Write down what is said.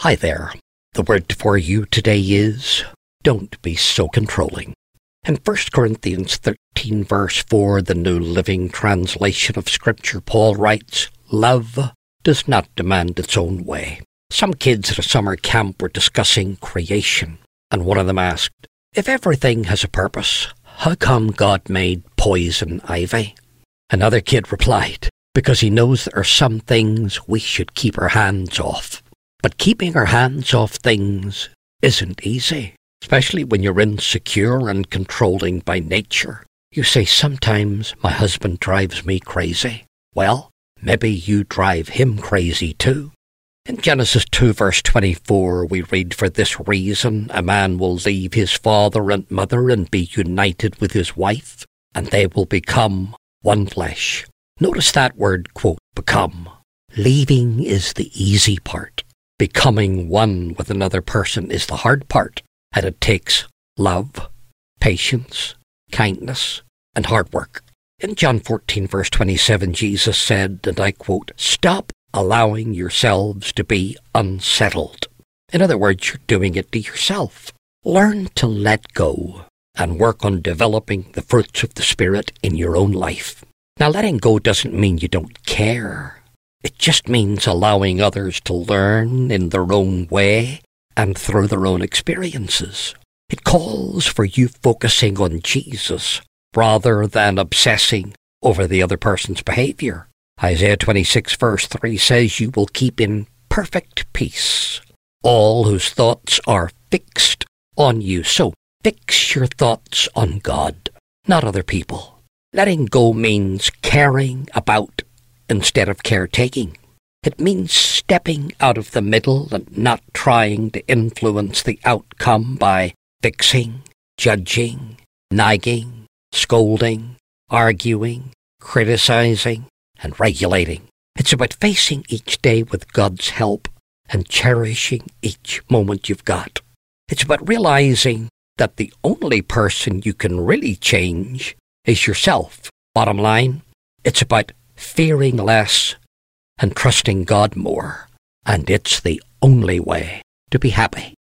Hi there. The word for you today is, don't be so controlling. In 1 Corinthians 13 verse 4, the New Living Translation of Scripture, Paul writes, "Love does not demand its own way." Some kids at a summer camp were discussing creation, and one of them asked, if everything has a purpose, how come God made poison ivy? Another kid replied, because he knows there are some things we should keep our hands off. But keeping our hands off things isn't easy, especially when you're insecure and controlling by nature. You say, sometimes my husband drives me crazy. Well, maybe you drive him crazy too. In Genesis 2 verse 24 we read, "For this reason a man will leave his father and mother and be united with his wife, and they will become one flesh." Notice that word, quote, become. Leaving is the easy part. Becoming one with another person is the hard part, and it takes love, patience, kindness, and hard work. In John 14 verse 27, Jesus said, and I quote, "Stop allowing yourselves to be unsettled." In other words, you're doing it to yourself. Learn to let go and work on developing the fruits of the Spirit in your own life. Now, letting go doesn't mean you don't care. It just means allowing others to learn in their own way and through their own experiences. It calls for you focusing on Jesus rather than obsessing over the other person's behavior. Isaiah 26 verse 3 says, "You will keep in perfect peace all whose thoughts are fixed on you." So fix your thoughts on God, not other people. Letting go means caring about instead of caretaking. It means stepping out of the middle and not trying to influence the outcome by fixing, judging, nagging, scolding, arguing, criticizing, and regulating. It's about facing each day with God's help and cherishing each moment you've got. It's about realizing that the only person you can really change is yourself. Bottom line, it's about fearing less and trusting God more. And it's the only way to be happy.